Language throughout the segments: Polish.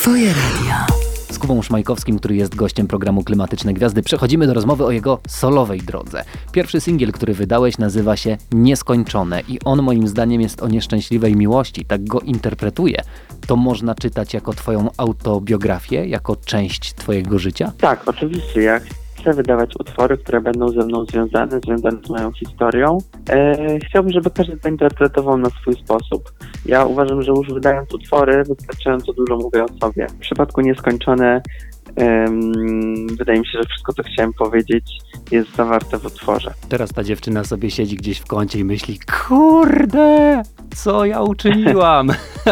Twoje radio. Z Kubą Szmajkowskim, który jest gościem programu Klimatyczne Gwiazdy, przechodzimy do rozmowy o jego solowej drodze. Pierwszy singiel, który wydałeś, nazywa się Nieskończone i on moim zdaniem jest o nieszczęśliwej miłości, tak go interpretuję. To można czytać jako twoją autobiografię, jako część twojego życia? Tak, oczywiście. Ja chcę wydawać utwory, które będą ze mną związane z moją historią. Chciałbym, żeby każdy to interpretował na swój sposób. Ja uważam, że już wydając utwory, wystarczająco dużo mówię o sobie. W przypadku Nieskończone wydaje mi się, że wszystko, co chciałem powiedzieć, jest zawarte w utworze. Teraz ta dziewczyna sobie siedzi gdzieś w kącie i myśli, kurde, co ja uczyniłam?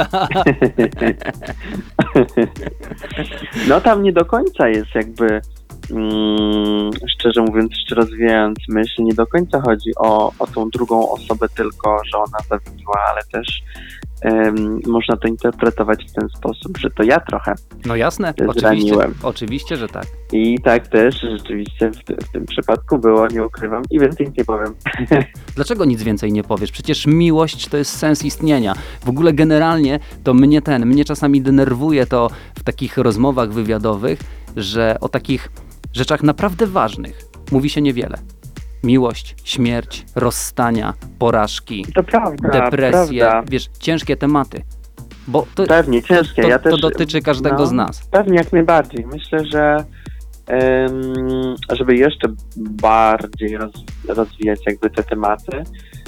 No tam nie do końca jest jakby, szczerze mówiąc, jeszcze rozwijając myśl, nie do końca chodzi o tą drugą osobę tylko, że ona zawiodła, ale też można to interpretować w ten sposób, że to ja trochę No jasne, zraniłem. Oczywiście, że tak. I tak też rzeczywiście w tym przypadku było, nie ukrywam i więcej nie powiem. Dlaczego nic więcej nie powiesz? Przecież miłość to jest sens istnienia. W ogóle generalnie to mnie czasami denerwuje to w takich rozmowach wywiadowych, że o takich rzeczach naprawdę ważnych mówi się niewiele. Miłość, śmierć, rozstania, porażki, To prawda, depresje, prawda. wiesz, ciężkie tematy. Bo to, Pewnie, ciężkie. Ja też, to dotyczy każdego z nas. Pewnie jak najbardziej. Myślę, że żeby jeszcze bardziej rozwijać jakby te tematy,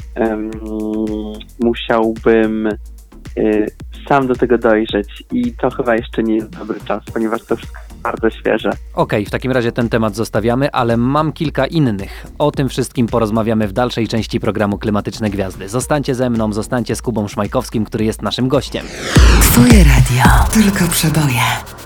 musiałbym sam do tego dojrzeć i to chyba jeszcze nie jest dobry czas, ponieważ to wszystko jest bardzo świeże. Okej, w takim razie ten temat zostawiamy, ale mam kilka innych. O tym wszystkim porozmawiamy w dalszej części programu Klimatyczne Gwiazdy. Zostańcie ze mną, zostańcie z Kubą Szmajkowskim, który jest naszym gościem. Twoje radio. Tylko przeboje.